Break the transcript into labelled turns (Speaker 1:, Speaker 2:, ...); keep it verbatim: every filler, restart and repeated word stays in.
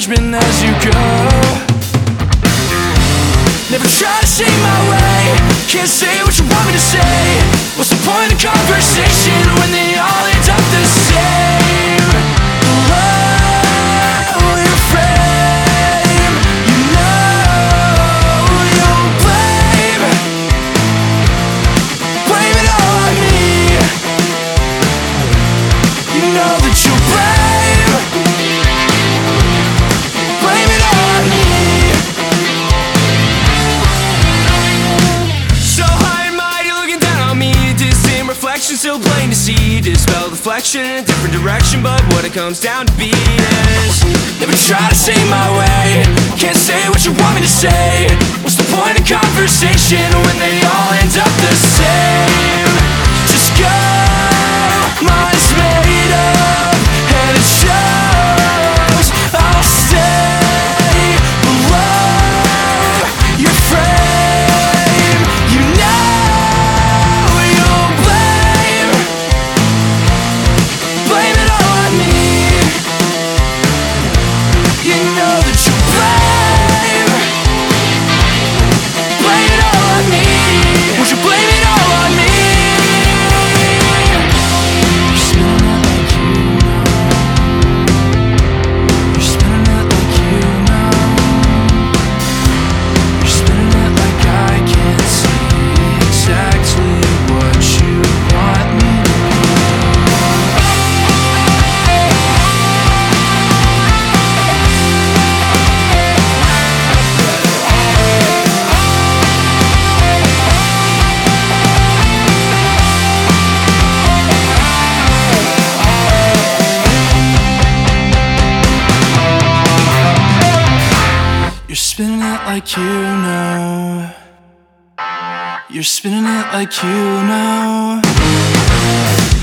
Speaker 1: judgment as you go. Never try to see my way, can't say what you want me to say. What's the point of conversation when they all end up the same? Below your frame, you know you'll blame Blame it all on me. You know that you'll blame Blame it all on me. So high and mighty looking down on me, distant reflection still plain to see. Dispel deflection in a different direction, but what it comes down to be is never try to say my way, can't say what you want me to say. What's the point of conversation when they all end up the same? Just go, mine's made up and it shows. I'll stay below your frame. You know you'll blame Blame it all on me. You know that you'll blame Blame it all on me. Would you blame it all on me? You're spinning it like you know. You're spinning it like you know. You're spinning it like I can't see exactly what you want me to be. You're spinning it like you know. You're spinning it like you know.